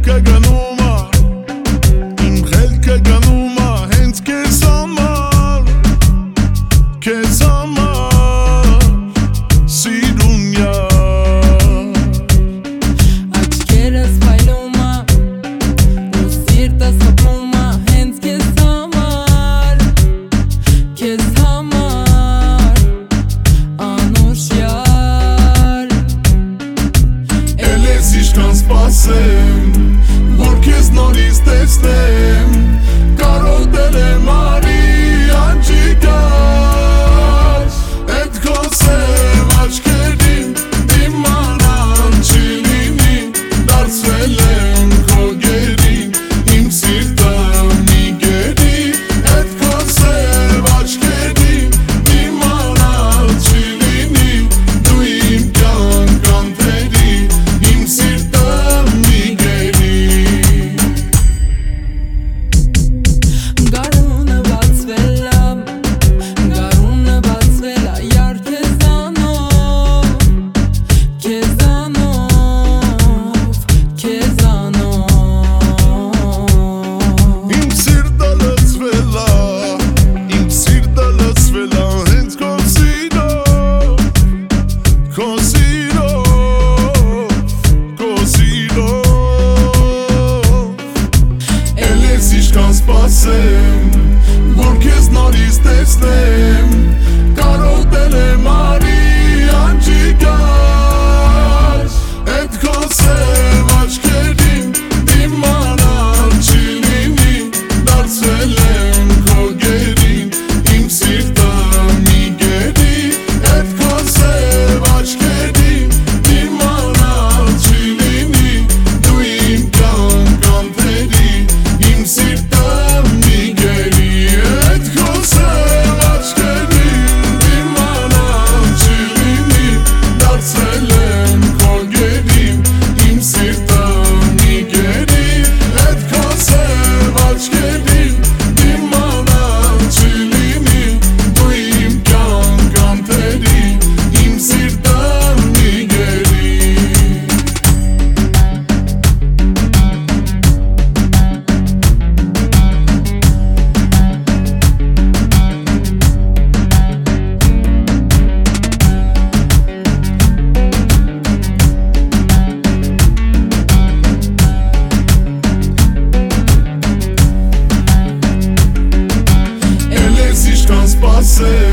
խելքը գնումա, իմ խելքը գնումա հենց քեզ համար, քեզ համար, սիրունյա Աչքերս փայլում ա, ու սիրտս խփում ա հենց քեզ համար, քեզ համար, անուշյալ Էլ ես իշքան սպասեմ, որ քեզ նորից տեսնեմ, կարոտել եմ արի անջիկար, էդ քո սև աչքերին դիմանալ չի լինի, դարձվել եմ քո գերին, իմ սիրտը մի գերի, էդ քո սև աչքերին դիմանալ չի լինի, դու իմ կյանք անթերի, իմ սիրտը մի գերի Գարունը բացվել ա, գարունը բացվել ա յար քեզանով, քեզանով, քեզանով Իմ սիրտը լցվել ա, իմ սիրտը լցվել ա հենց քո սիրով, քո սիրով, քո սիրով Էլ ես իշքան սպասեմ, որ քեզ նորից տեսնեմ, կարոտել եմ արի անջիկար, էդ քո սև աչքերին դիմանալ չի լինի, դարձվել եմ քո գերին, իմ սիրտը մի գերի, էդ քո սև աչքերին դիմանալ չի լինի, դու իմ կյանք անթերի, իմ սիրտը մի գերի, էդ քո սև աչքերին դիմանալ չի լինի, դարձվել եմ քո գերին, իմ սիրտը մի գերի, էդ քո սև աչքերին դիմանալ չի լինի, դու իմ կյանք անթերի, իմ սիրտը մի գերի Էլ ես իշքան սպասեմ